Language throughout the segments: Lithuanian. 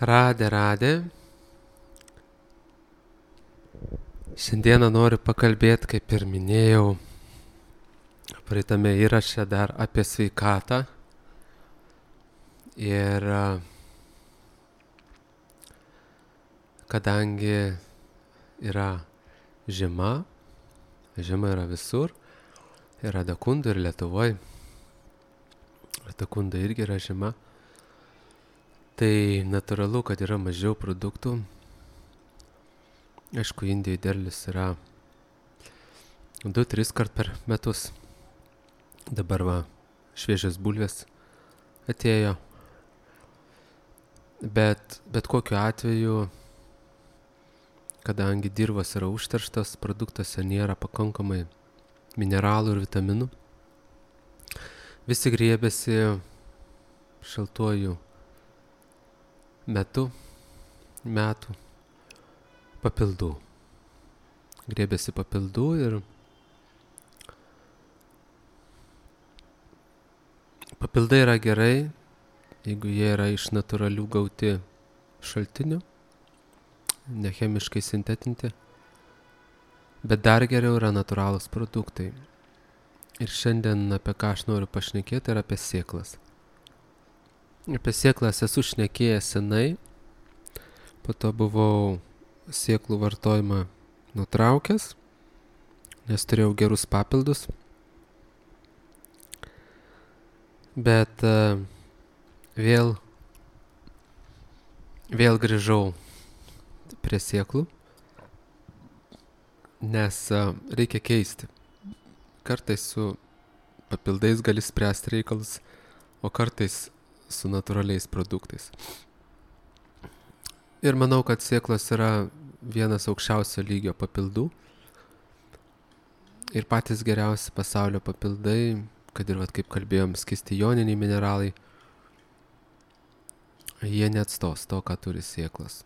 Radė. Šiandieną noriu pakalbėti, kaip ir minėjau, praeitame įraše dar apie sveikatą. Ir kadangi yra žiema yra visur, yra Dakundų ir Lietuvoje. Dakunda irgi yra žiema. Tai natūralu, kad yra mažiau produktų. Aišku, Indijoje derlius yra 2-3 kart per metus. Dabar šviežias bulvės atėjo. Bet kokiu atveju, kadangi dirvos yra užterštas, produktuose nėra pakankamai mineralų ir vitaminų, visi griebiasi šaltuoju metų papildų. Griebiasi papildų ir papildai yra gerai, jeigu jie yra iš natūralių gauti šaltinių, nechemiškai sintetinti, bet dar geriau yra natūralūs produktai. Ir šiandien apie ką aš noriu pašnekėti yra apie sėklas. Apie sėklas esu šnekėjęs senai, po to buvau sėklų vartojimą nutraukęs, nes turėjau gerus papildus. Bet vėl grįžau prie sėklų, nes reikia keisti. Kartais su papildais gali spręsti reikalus, o kartais su natūraliais produktais. Ir manau, kad sėklos yra vienas aukščiausio lygio papildų. Ir patys geriausi pasaulio papildai, kad ir kaip kalbėjom, skysti joniniai mineralai, jie neatstos to, ką turi sėklos.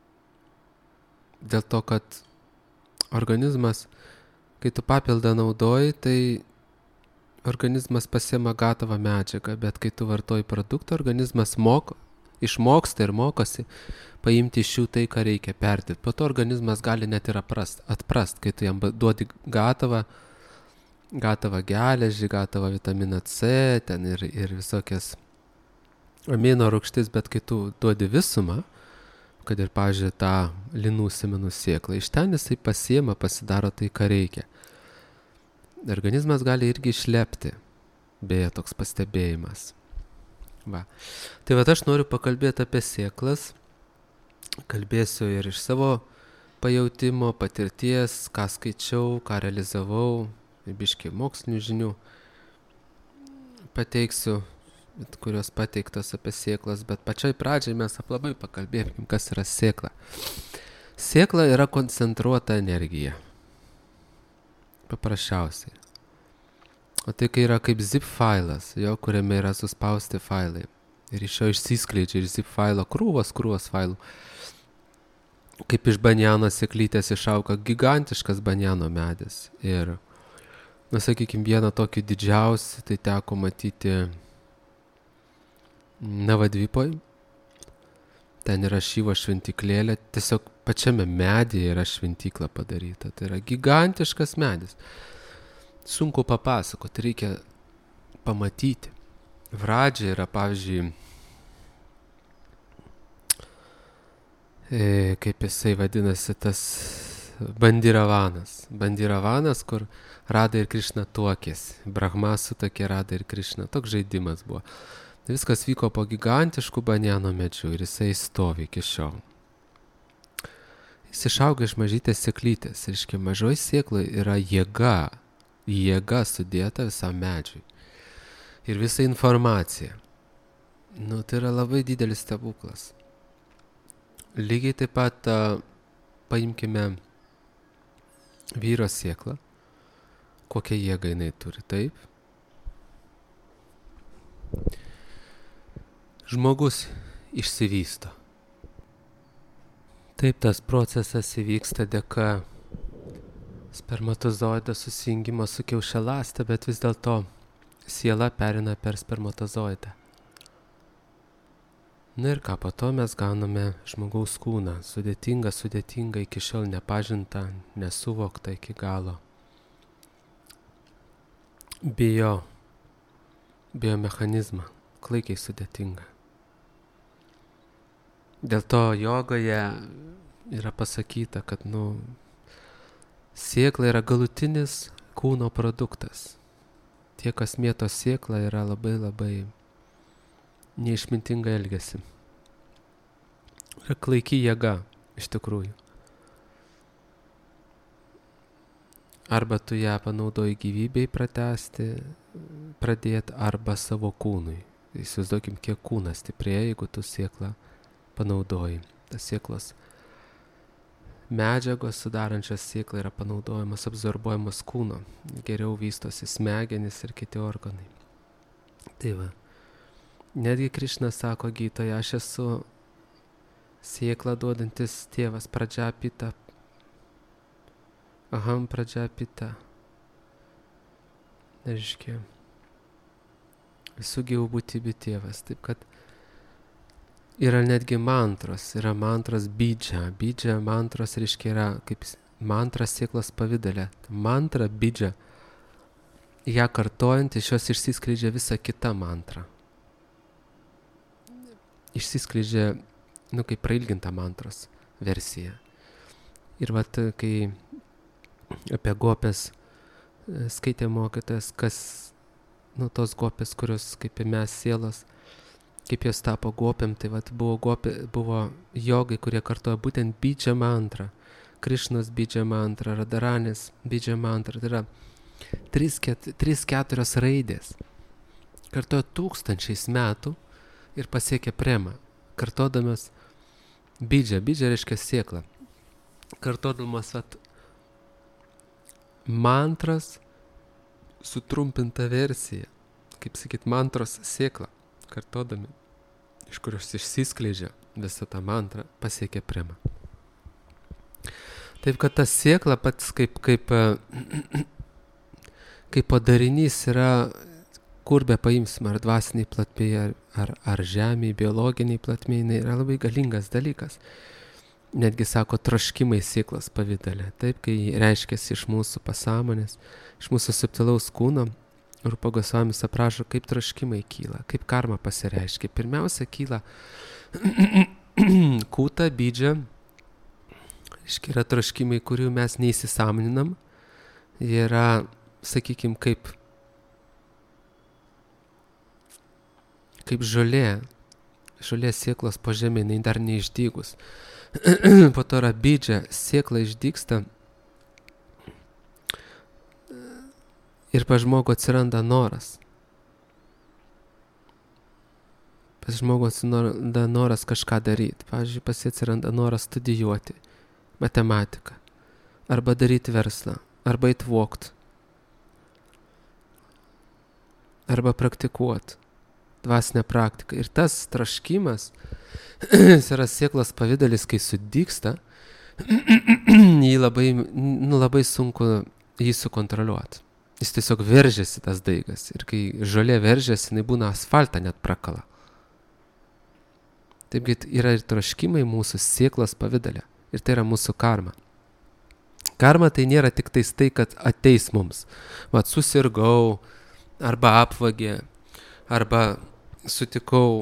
Dėl to, kad organizmas, kai tu papildą naudoji, tai organizmas pasiema gatavą medžiagą, bet kai tu vartoji produktą, organizmas išmoksta ir mokosi paimti iš jų tai, ką reikia perdirbti. Po to organizmas gali net ir atprast, kai tu jam duodi gatavą geležį, gatavą vitaminą C, ten ir visokias amino rūgštis, bet kai tu duodi visumą, kad ir, pavyzdžiui, tą linų sėmenų sėklą, iš ten jisai pasiema, pasidaro tai, ką reikia. Organizmas gali irgi išlepti, beje, toks pastebėjimas. Tai aš noriu pakalbėti apie sėklas, kalbėsiu ir iš savo pajautimo, patirties, ką skaičiau, ką realizavau, biškį mokslinių žinių pateiksiu, kurios pateiktos apie sėklas, bet pačioj pradžiai mes labai pakalbėkim, kas yra sėkla. Sėkla yra koncentruota energija. Paprasčiausiai. O tai kai yra kaip zip failas, kuriame yra suspausti failai. Ir iš jo išsiskleidžia iš zip failo krūvos failų. Kaip iš banjano sėklytės išauga gigantiškas banjano medis. Ir, sakykime, vieną tokį didžiausią, tai teko matyti Navadvipoj. Ten yra Šyvo šventyklėlė, tiesiog pačiame medyje yra šventykla padaryta. Tai yra gigantiškas medis. Sunku papasakoti, reikia pamatyti. Vradžia yra, pavyzdžiui, kaip jisai vadinasi, tas Bandiravanas, kur Rada ir Krišna tuokėsi. Brahma sutuokė Rada ir Krišna. Toks žaidimas buvo. Viskas vyko po gigantiškų banjano medžių ir jisai stovi iki šiol. Jis išauga iš mažytės sėklytės. Reiškia, mažoj sėklai yra jėga sudėta visam medžiui. Ir visa informacija. Tai yra labai didelis stebuklas. Lygiai taip pat paimkime vyro sėklą. Kokią jėgą jinai turi, taip? Žmogus išsivysto. Taip, tas procesas įvyksta dėka spermatozoido susijungimo su kiaušialąste, bet vis dėlto siela pereina per spermatozoidą. Na ir ką, po to mes gauname žmogaus kūną, sudėtingą, iki šiol nepažintą, nesuvoktą iki galo. Biomechanizmą, klaikiai sudėtingą. Dėl to jogoje yra pasakyta, kad sėkla yra galutinis kūno produktas. Tie, kas mėto sėklą, yra labai neišmintinga elgiasi. Yra klaiki jėga, iš tikrųjų. Arba tu ją panaudoji gyvybei pradėti, arba savo kūnui. Įsivaizduokim, kiek kūnas stiprėja, jeigu tu sėklą panaudoji. Tas sėklos medžiagos sudarančios sėklą yra panaudojamas, absorbuojamas kūno. Geriau vystosi smegenys ir kiti organai. Tai va. Netgi Krišna sako Gytoje, aš esu sėklą duodantis tėvas, Pradžapita. Aham Pradžapita. Reiškia, visų gyvų būtybių tėvas. Taip kad yra netgi mantros, yra mantros bidža. Bidža mantros reiškia yra kaip mantra sėklos pavidale. Mantra bidža, ją kartojant, iš jos išsiskleidžia visa kita mantra. Išsiskleidžia, kaip prailginta mantros versija. Ir vat, kai apie gopės skaitė mokytojas, kas, tos gopės, kurios kaip ir mes sielos, kaip jos tapo gopėm, tai vat buvo jogai, kurie kartoja būtent bidža mantrą. Krišnos bidža mantra, Radharanės bidža mantra. Tai yra 3-4 raidės. Kartoja 1000 metų ir pasiekia premą. Kartodamas bidža reiškia sėklą. Kartodamas mantras sutrumpinta versija. Kaip sakyt, mantros sėklą. Kartodami, iš kurios išsiskleidžia visą tą mantrą, pasiekia premą. Taip, kad ta sėkla pats kaip padarinys yra, kur be paimsim, ar dvasiniai platmėje, ar žemėje, biologiniai platmėje, yra labai galingas dalykas. Netgi sako, troškimai sėklos pavidale. Taip, kai reiškiasi iš mūsų pasąmonės, iš mūsų subtilaus kūno, Rupa Gosvamis aprašo, kaip troškimai kyla, kaip karma pasireiškia. Pirmiausia, kyla kūta, bidža, reiškia, yra troškimai, kurių mes neįsisąmoninam. Jie yra, sakykime, kaip žolė sėklos po žemė, jinai dar neišdygus. Po to yra bidža, sėkla išdygsta ir pas žmogų atsiranda noras. Pas žmogų atsiranda noras kažką daryti. Pavyzdžiui, pas jį atsiranda noras studijuoti matematiką, arba daryti verslą, arba įtvokti, arba praktikuoti dvasinę praktiką. Ir tas troškimas, jis yra sėklos pavidalis, kai sudygsta, jį labai sunku jį sukontroliuoti. Jis tiesiog veržiasi tas daigas. Ir kai žolė veržiasi, jinai būna asfaltą net prakala. Taipgi yra ir troškimai mūsų sėklos pavidale. Ir tai yra mūsų karma. Karma tai nėra tik tai, kad ateis mums. Vat susirgau, arba apvagė, arba sutikau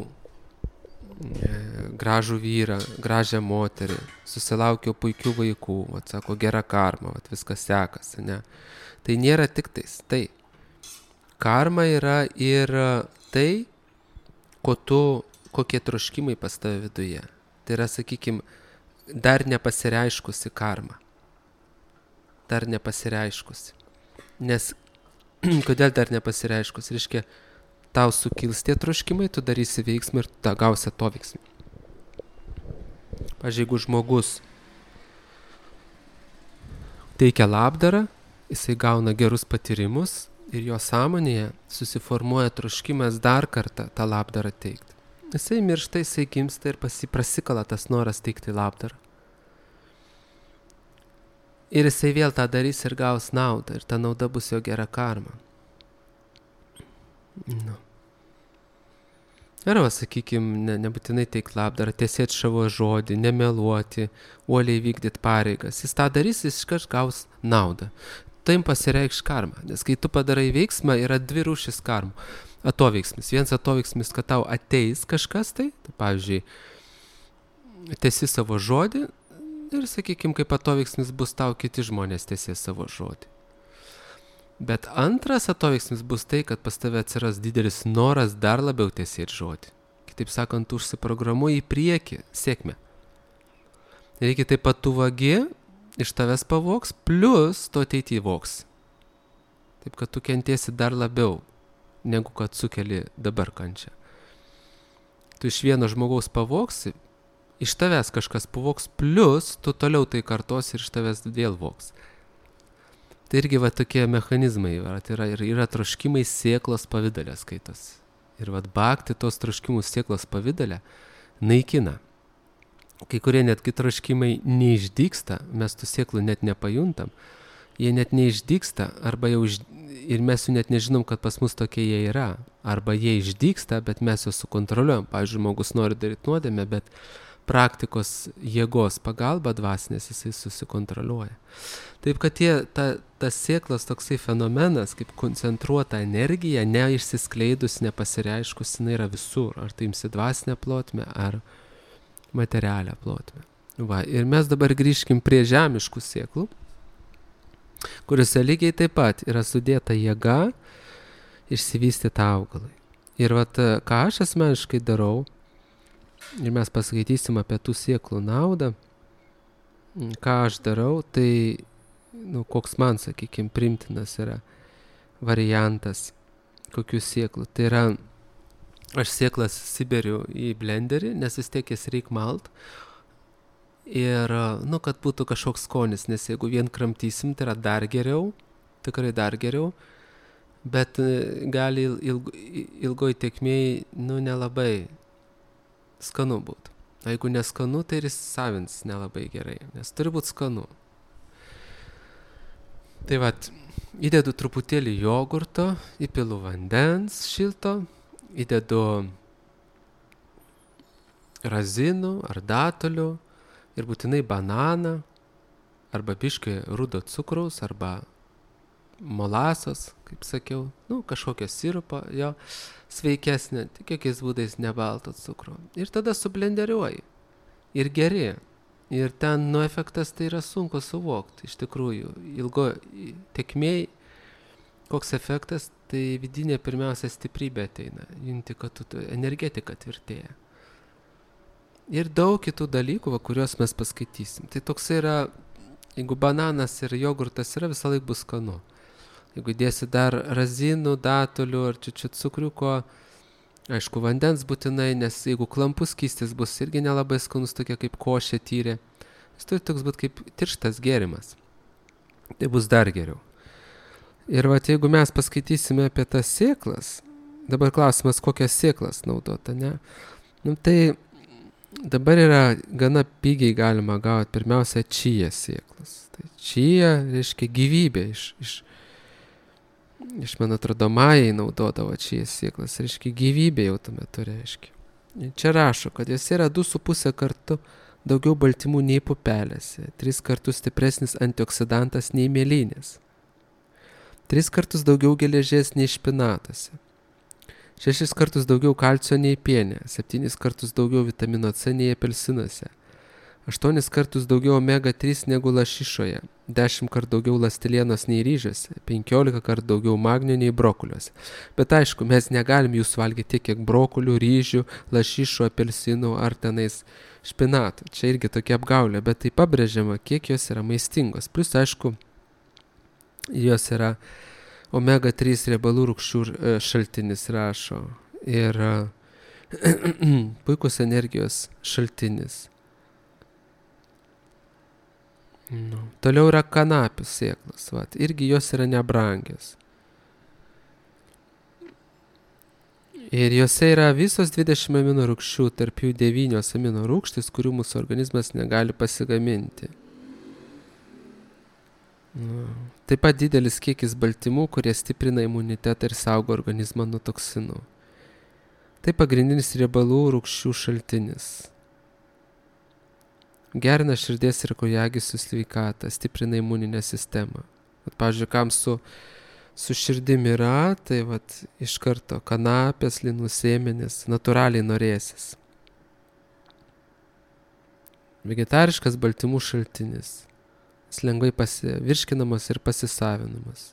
gražų vyrą, gražią moterį, susilaukiau puikių vaikų, vat sako, gera karma, vat viskas sekasi, ne. Tai nėra tik tais, tai. Karma yra ir tai, kokie troškimai pas tave viduje. Tai yra, sakykime, dar nepasireiškusi karma. Dar nepasireiškusi. Nes, kodėl dar nepasireiškusi? Reiškia, tau sukils tie troškimai, tu darysi veiksmą ir tu gausi to veiksmą. Pavyzdžiui, jeigu žmogus teikia labdarą, jisai gauna gerus patyrimus ir jo sąmonėje susiformuoja troškimas dar kartą tą labdarą teikti. Jisai miršta, jisai gimsta ir prasikala tas noras teikti labdarą. Ir jisai vėl tą darys ir gaus naudą, ir ta nauda bus jo gera karma. Arba, sakykime, nebūtinai teikti labdarą, tiesėti savo žodį, nemeluoti, uoliai vykdyti pareigas. Jis tą darys, jis iškart gaus naudą. Taim pasireikš karma, nes kai tu padarai veiksmą, yra dvi rūšis karmų. Atoveiksmis. Vienas atoveiksmis, kad tau ateis kažkas tai pavyzdžiui, tiesi savo žodį ir, sakykime, kaip atoveiksmis bus tau kiti žmonės tiesės savo žodį. Bet antras atoveiksmis bus tai, kad pas tave atsiras didelis noras dar labiau tiesėti žodį. Kitaip sakant, užsiprogramuoji į priekį sėkmę. Reikia taip pat tu vagi, iš tavęs pavoks, plus to ateityje voks. Taip, kad tu kentiesi dar labiau, negu kad sukeli dabar kančią. Tu iš vieno žmogaus pavoksi, iš tavęs kažkas pavoks, plus tu toliau tai kartos ir iš tavęs vėl voks. Tai irgi va tokie mechanizmai, yra troškimai sėklos pavidalė skaitos. Ir va bhakti tos troškimus sėklos pavidalė naikina. Kai kurie netgi troškimai neišdygsta, mes tų sėklų net nepajuntam, jie net neišdygsta, arba jau ir mes jų net nežinom, kad pas mus tokie jie yra. Arba jie išdygsta, bet mes juos sukontroliuojam. Pavyzdžiui, žmogus nori daryti nuodėmę, bet praktikos jėgos pagalba dvasinės jisai susikontroliuoja. Taip, kad tas sėklas toksai fenomenas, kaip koncentruota energija, neišsiskleidus, nepasireiškus, jinai yra visur. Ar tai imsi dvasinę plotmę, ar materialią plotmę. Va, ir mes dabar grįžkim prie žemiškų sėklų, kuriuose lygiai taip pat yra sudėta jėga išsivystyti augalai. Ir vat, ką aš asmeniškai darau, ir mes paskaitysim apie tų sėklų naudą, ką aš darau, tai, koks man, sakykime, primtinas yra variantas, kokių sėklų. Tai yra, aš sėklas siberiu į blenderį, nes vis tiek jas reik malt. Ir, kad būtų kažkoks skonis, nes jeigu vien kramtysim, tai yra dar geriau, tikrai dar geriau, bet gali ilgoj tėkmėj, nelabai skanu būtų. O jeigu neskanu, tai ir savins nelabai gerai, nes turi būti skanu. Tai vat, įdedu truputėlį jogurto, įpilu vandens šilto, įdedu razinų ar datulių ir būtinai bananą, arba biškį rudo cukraus, arba molasos, kaip sakiau, kažkokio sirupo, jo, sveikesnė, tik jokiais būdais ne balto cukrų. Ir tada sublenderiuoji. Ir geri. Ir ten efektas tai yra sunku suvokti. Iš tikrųjų, ilgo tėkmėj, koks efektas, tai vidinė pirmiausia stiprybė ateina. Junti, kad energetika tvirtėja. Ir daug kitų dalykų, kuriuos mes paskaitysim. Tai toks yra, jeigu bananas ir jogurtas yra, visą laik bus skanu. Jeigu dėsi dar razinų, datulių ar čiučiut cukriuko, aišku, vandens būtinai, nes jeigu klampus skystis bus irgi nelabai skanus, tokia kaip košė tyrė. Jis turi toks būti kaip tirštas gėrimas. Tai bus dar geriau. Ir vat, jeigu mes paskaitysime apie tas sėklas, dabar klausimas, kokias sėklas naudota, ne? Tai dabar yra gana pigiai galima gauti, pirmiausia, čija sėklas. Tai čija reiškia gyvybė iš man atrodo, majai naudodavo čijas sėklas, reiškia gyvybė jau tuo metu reiškia. Čia rašo, kad jos yra 2,5 kartų daugiau baltymų nei pupelėse, 3 kartus stipresnis antioksidantas nei mėlynės, 3 kartus daugiau geležies nei špinatuose, 6 kartus daugiau kalcio nei piene, 7 kartus daugiau vitamino C nei apelsinuose, 8 kartus daugiau omega 3 negu lašišoje, 10 kartų daugiau ląstelienos nei ryžiuose, 15 kartų daugiau magnio nei brokuliuose. Bet aišku, mes negalim jų suvalgyti tiek, kiek brokulių, ryžių, lašišų, apelsinų ar tenais špinatų. Čia irgi tokia apgaulė, bet tai pabrėžiama, kiek jos yra maistingos. Plus, aišku, jos yra omega 3 riebalų rūgščių šaltinis, rašo. Ir puikus energijos šaltinis. Toliau yra kanapių sėklos, irgi jos yra nebrangios. Ir jose yra visos 20 amino rūgščių, tarp jų 9 amino rūgštys, kurių mūsų organizmas negali pasigaminti. Taip pat didelis kiekis baltymų, kurie stiprina imunitetą ir saugo organizmą nuo toksinų. Tai pagrindinis riebalų rūgščių šaltinis. Gerina širdies ir kraujagyslių sveikatą, stiprina imuninę sistemą. Pavyzdžiui, kam su širdim yra, tai iš karto kanapės, linų sėmenis, natūraliai norėsis. Vegetariškas baltymų šaltinis. Jis lengvai virškinamas ir pasisavinamas.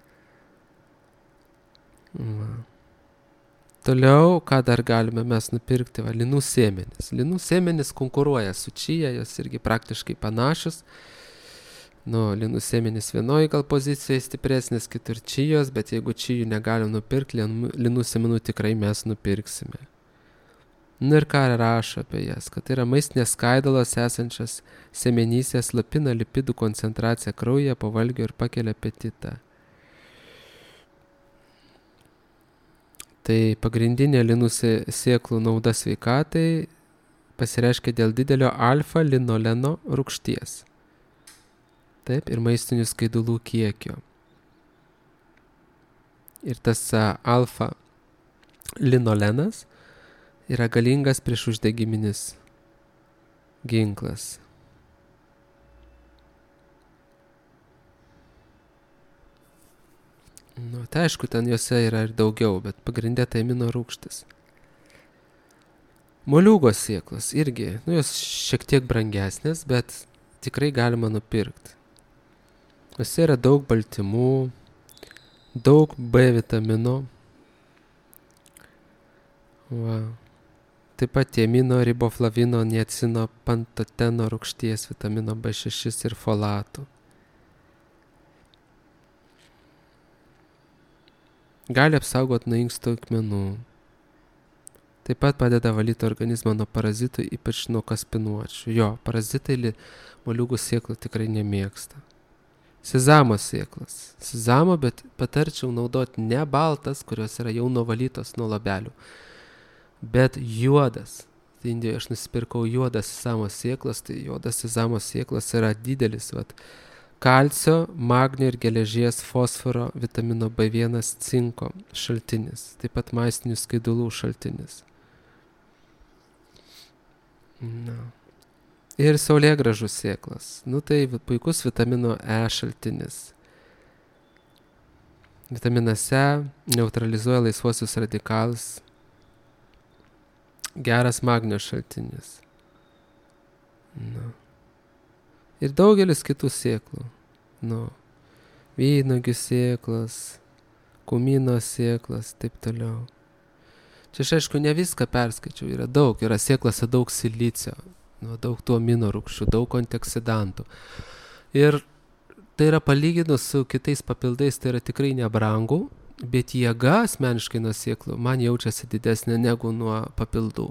Toliau, ką dar galime mes nupirkti? Linų sėmenis. Linų sėmenis konkuruoja su čija, jos irgi praktiškai panašios. Linų sėmenis vienoje gal pozicijoje stipresnis, kitur čijos, bet jeigu čijų negalim nupirkti, linų sėmenų tikrai mes nupirksime. Ir ką rašo apie jas, kad yra maistinės skaidulos esančios sėmenyse, slopina lipidų koncentraciją kraujyje po valgio ir pakelia apetitą. Tai pagrindinė linų sėklų nauda sveikatai pasireiškia dėl didelio alfa-linoleno rūgšties. Taip, ir maistinių skaidulų kiekio. Ir tas alfa-linolenas yra galingas priešuždegiminis ginklas. Tai aišku, ten juose yra ir daugiau, bet pagrindė tai amino rūgštis. Moliūgos sėklos irgi, jos šiek tiek brangesnės, bet tikrai galima nupirkti. Juose yra daug baltymų, daug B vitamino. Taip pat tiamino, riboflavino, niacino, pantoteno rūgšties, vitamino B6 ir folatų. Gali apsaugoti nuo inkstų akmenų. Taip pat padeda valyti organizmą nuo parazitų, ypač nuo kaspinuočių. Parazitai moliūgų sėklų tikrai nemėgsta. Sezamo sėklas. Sezamo, bet patarčiau naudoti ne baltas, kurios yra jau nuvalytos nuo labelių, bet juodas. Tai Indijoje aš nusipirkau juodas sezamo sėklas, tai juodas sezamo sėklas yra didelis, kalcio, magnio ir geležies, fosforo, vitamino B1, cinko šaltinis, taip pat maistinių skaidulų šaltinis. Ir saulėgrąžų sėklas. Tai puikus vitamino E šaltinis. Vitaminas E neutralizuoja laisvuosius radikalus. Geras magnio šaltinis. Ir daugelis kitų sėklų. Vynuogių sėklas, kumino sėklas, taip toliau. Čia aš aišku ne viską perskaičiau, yra daug, yra sėklose daug silicio, daug tų amino rūgščių, daug antioksidantų. Ir tai yra palyginus su kitais papildais, tai yra tikrai nebrangu, bet jėga asmeniškai nuo sėklų man jaučiasi didesnė negu nuo papildų.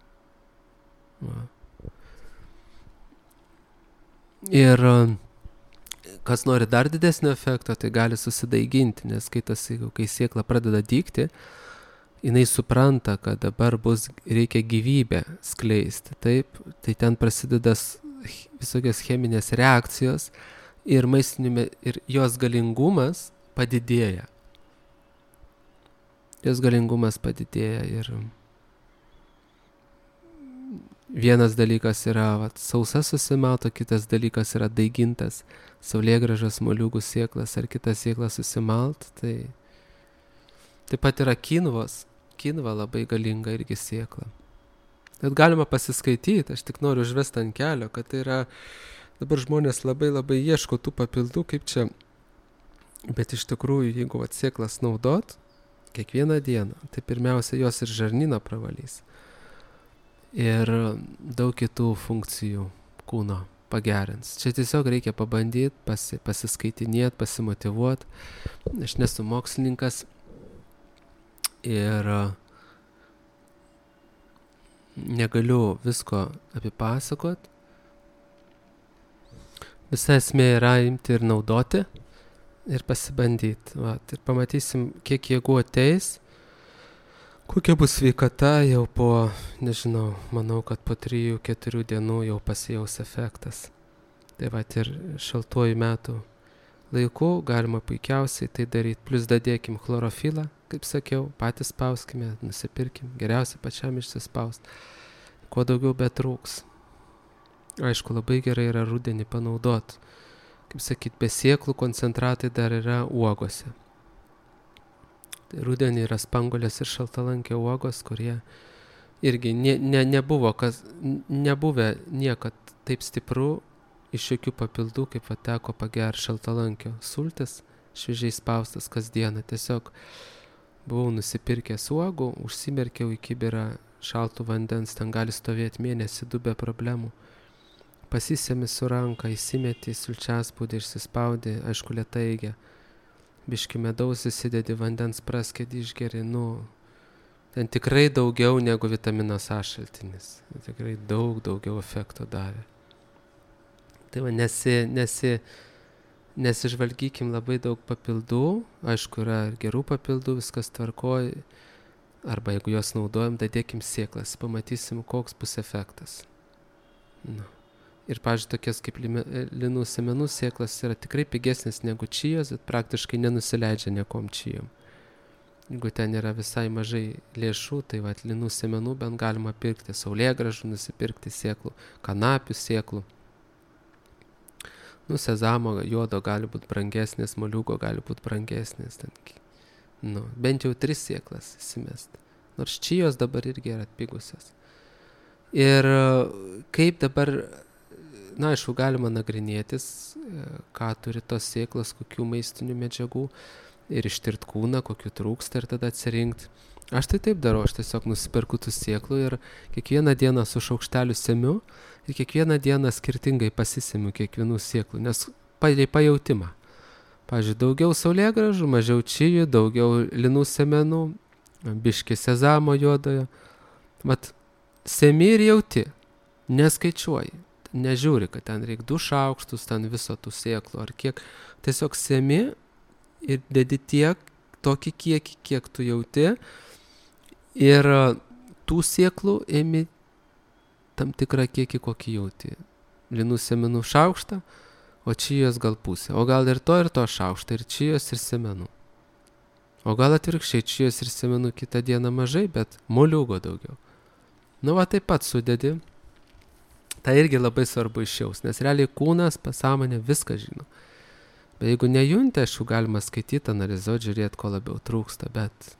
Ir kas nori dar didesnio efekto, tai gali susidaiginti, nes kai sėkla pradeda dygti, jinai supranta, kad dabar reikia gyvybę skleisti, taip, tai ten prasideda visokios cheminės reakcijos ir ir jos galingumas padidėja. Ir vienas dalykas yra sausa susimato, kitas dalykas yra daigintas saulėgrąžos, moliūgų sėklas ar kitas sėklas susimalt. Tai taip pat yra kinva labai galinga irgi sėkla. Bet galima pasiskaityti, aš tik noriu užvesti ant kelio, kad tai yra, dabar žmonės labai ieško tų papildų, kaip čia, bet iš tikrųjų, jeigu sėklas naudot kiekvieną dieną, tai pirmiausia jos ir žarnyną pravalys. Ir daug kitų funkcijų kūno pagerins. Čia tiesiog reikia pabandyti, pasiskaitinėti, pasimotyvuoti. Aš nesu mokslininkas ir negaliu visko apipasakot. Visa esmė yra imti ir naudoti ir pasibandyti. Ir pamatysim, kiek jėgų ateis. Kokia bus sveikata jau po, nežinau, manau, kad po 3-4 dienų jau pasijaus efektas. Tai ir šaltuoju metų laiku galima puikiausiai tai daryti. Plus dadėkim chlorofilą kaip sakiau, patys spauskime, nusipirkim, geriausia pačiam išsispaust. Kuo daugiau betrūks. Aišku, labai gerai yra rudenį panaudot. Kaip sakyt, be sėklų koncentratai dar yra uogose. Tai rudenį yra spanguolės ir šaltalankio uogos, kurie irgi nebuvę niekad taip stipru iš jokių papildų, kaip teko pager šaltalankio sultis, šviežiai spaustas kasdieną. Tiesiog buvau nusipirkęs uogų, užsimerkiau į kibirą šaltų vandens, ten gali stovėti mėnesį, 2 be problemų. Pasisemi su ranka, įsimeti į sulčiaspūdį, išsispaudi, aišku, lėtai eigia. Biški medaus įsidedi, vandens praskedi, išgeri, ten tikrai daugiau negu vitaminas A šaltinis. Tikrai daugiau efekto davė. Tai va, nesižvalgykim labai daug papildų, aišku, yra ir gerų papildų, viskas tvarkoj, arba jeigu juos naudojam, dadėkim sėklas, pamatysim, koks bus efektas. Ir, pavyzdžiui, tokias kaip linų semenų sėklas yra tikrai pigesnis negu čijos, bet praktiškai nenusileidžia niekom čijom. Jeigu ten yra visai mažai lėšų, tai va, linų semenų bent galima pirkti, saulėgrąžų nusipirkti sėklų, kanapių sėklų. Sezamo juodo gali būti brangesnis, moliūgo gali būti brangesnis. Bent jau 3 sėklas įsimest. Nors čijos dabar irgi yra atpigusios. Ir kaip dabar, aišku, galima nagrinėtis, ką turi tos sėklos, kokių maistinių medžiagų, ir ištirt kūną, kokių trūksta, ir tada atsirinkti. Aš tai taip darau, aš tiesiog nusiperku tų sėklų ir kiekvieną dieną su šaukšteliu semiu ir kiekvieną dieną skirtingai pasisemiu kiekvienų sėklų, nes pajautimą. Pavyzdžiui, daugiau saulėgrąžų, mažiau čijų, daugiau linų semenų, biški sezamo juodojo. Vat semi ir jauti, neskaičiuoji, nežiūri, kad ten reikia 2 šaukštus, ten viso tų sėklų ar kiek. Tiesiog semi ir dedi tokį kiekį, kiek tu jauti. Ir tų sėklų ėmi tam tikrą kiekį, kokį jauti. Linų semenų šaukštą, o čijos gal pusę. O gal ir to šaukštą, ir čijos, ir semenų. O gal atvirkščiai, čijos ir semenų kitą dieną mažai, bet moliūgo daugiau. Va taip pat sudedi. Tai irgi labai svarbu išjaus, nes realiai kūnas, pasąmonė viską žino. Bet jeigu nejunti, aišku, galima skaityti, analizuoti, žiūrėti, ko labiau trūksta, bet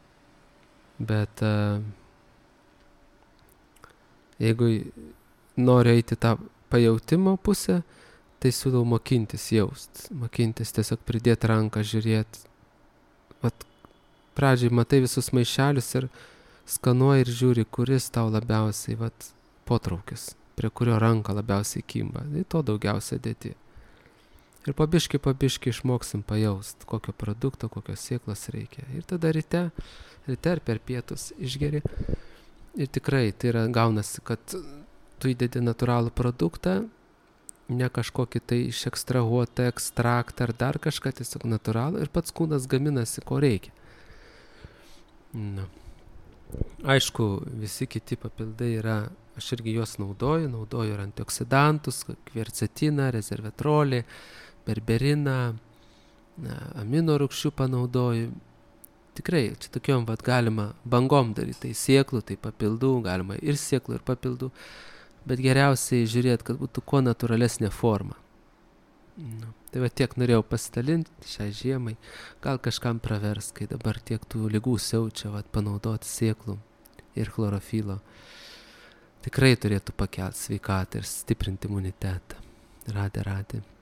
jeigu nori eiti tą pajautimo pusę, tai siūlau mokintis jaust. Mokintis tiesiog pridėti ranką, žiūrėti. Pradžiai matai visus maišelius ir skanuoji ir žiūri, kuris tau labiausiai potraukis, prie kurio ranka labiausiai kimba. Tai to daugiausia dėti. Ir pabiški išmoksim pajaust, kokio produkto, kokios sėklos reikia. Ir tada ryte ir per pietus išgeri. Ir tikrai tai gaunasi, kad tu įdedi natūralų produktą, ne kažkokį tai išekstrahuotą ekstraktą ar dar kažką, tiesiog natūralų, ir pats kūnas gaminasi, ko reikia. Aišku, visi kiti papildai yra, aš irgi juos naudoju ir antioksidantus, kvercetiną, rezervetrolį, berberiną, amino rūgščių panaudoju. Tikrai, čia tokiom galima bangom daryti, tai sėklų, tai papildų, galima ir sėklų, ir papildų, bet geriausiai žiūrėti, kad būtų kuo natūralesnė forma. Tai tiek norėjau pasidalinti šiai žiemai, gal kažkam pravers, kai dabar tiek tų ligų siaučia, panaudoti sėklų ir chlorofilo. Tikrai turėtų pakelti sveikatą ir stiprinti imunitetą. Radė.